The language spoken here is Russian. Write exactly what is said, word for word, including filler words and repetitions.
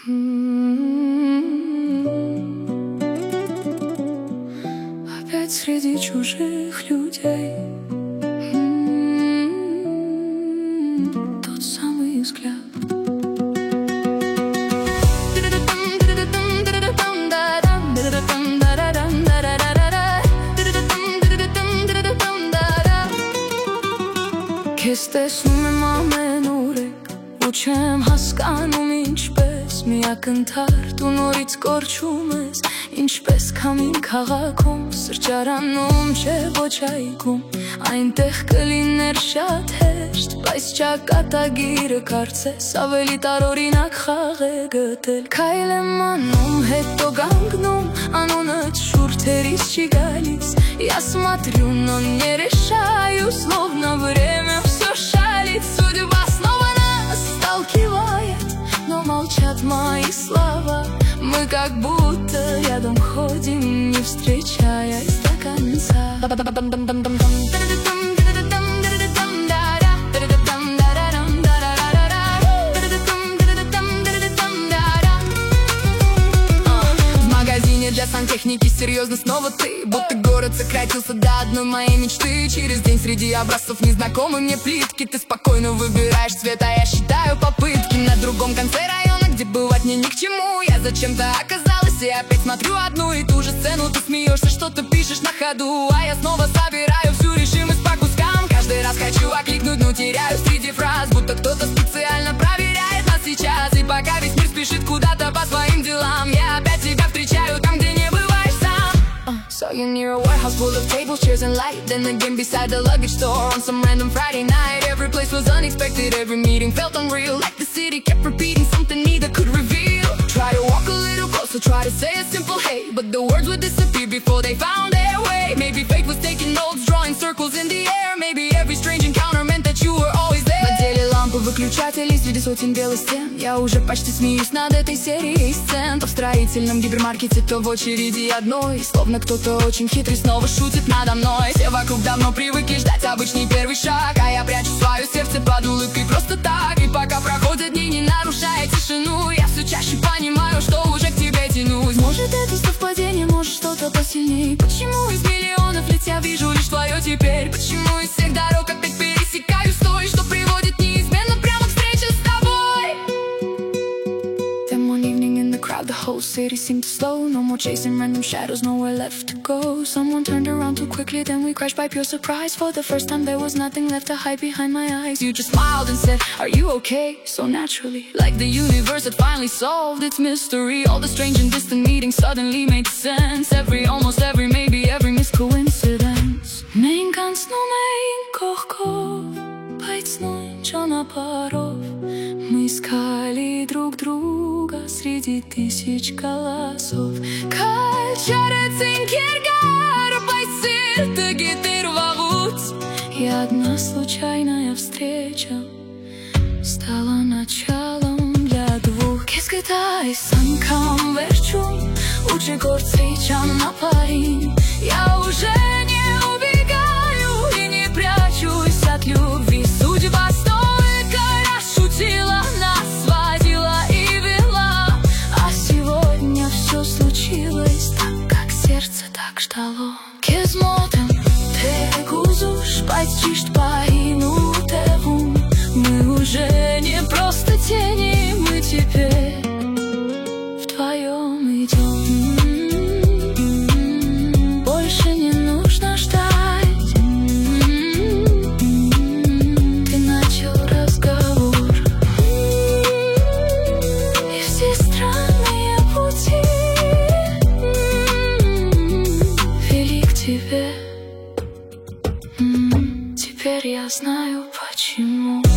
Опять среди чужих людей тот самый взгляд. Քեզ տեսնում եմ ամեն օրեք ու չեմ հասկանում ինչպես մի ակնթարթ ու նորից կորչում ես ինչպես քամին քաղաքում սրճարանում չէ ոչ այգում այնտեղ կլիներ շատ հեշտ բայց ճակատագիրը կարծես ավելի տարօրինակ խաղ է գտել քայլ եմ անում հետո կանգնում անունդ շուրթերից չի галис я смотрю но не решаю словно время все шалит судьба снова нас сталкивает но молчат мои слова мы как будто рядом ходим не встречаясь до конца. Для сантехники серьезно снова ты будто город сократился до одной моей мечты через день среди образцов незнакомой мне плитки ты спокойно выбираешь цвет, а я считаю попытки на другом конце района, где бывать мне ни к чему я зачем-то оказалась и опять смотрю одну и ту же сцену ты смеешься, что-то пишешь на ходу а я снова собираю всю решимость по кускам каждый раз хочу окликнуть, но теряю среди фраз будто кто-то специально проверяет нас сейчас и пока весь мир спешит куда-то по своим делам я опять тебя встречаю там, где не бываешь сам. uh, Saw you near a warehouse full of tables, chairs and light. Then again beside the luggage store on some random Friday night. Every place was unexpected, every meeting felt unreal. Like the city kept repeating something neither could reveal. Try to walk a little closer, try to say a simple hey, but the words would disappear before they found their way. Maybe fate was taking notes, drawing circles in the air. Maybe every strange encounter meant that you were always there. На деле лампы выключателей среди сотен белых стен. Я уже почти смеюсь над этой серией сцен. То в строительном гипермаркете, то в очереди одной. Словно кто-то очень хитрый снова шутит надо мной. Все вокруг давно привыкли ждать обычный первый шаг, а я прячу свое сердце под улыбкой просто так. И пока проходят дни, не нарушая тишину, я все чаще понимаю, что уже к тебе тянусь. Может это совпадение, может что-то посильнее. Почему из миллионов лиц я вижу лишь твое теперь? Почему из всех дорог опять пересекаю с той, что приводит неизменно прямо к встрече с тобой? Then one evening in the crowd, the whole city seemed to slow. No more chasing random shadows, nowhere left to go. Someone turned around too quickly, then we crashed by pure surprise. For the first time there was nothing left to hide behind my eyes. You just smiled and said, are you okay? So naturally, like the universe had finally solved its mystery. All the strange and distant meetings suddenly made sense. Every, almost every, maybe every missed coincidence. Main guns, no main kohkov, բայց նույն ճանապարհով мы искали друг друга среди тысяч голосов. Качарեցին երկար, բայց սիրտը գիտեր վաղուց. И одна случайная встреча стала началом для двух. Քեզ գտայիս անգամ վերջում ու չգործրի ճանապարհին. Я уже не убегаю и не прячусь от любви. Судьба столько раз шутила, нас сводила и вела. А сегодня все случилось так, как сердце так ждало. Քեզ մոտ եմ, թե գուզուշ, բայց ճիշտ պահին ու տեղում. Мы уже не просто тени, мы теперь вдвоем идем. Больше не нужно ждать. Ты начал разговор, и все странные пути вели к тебе. Теперь я знаю почему.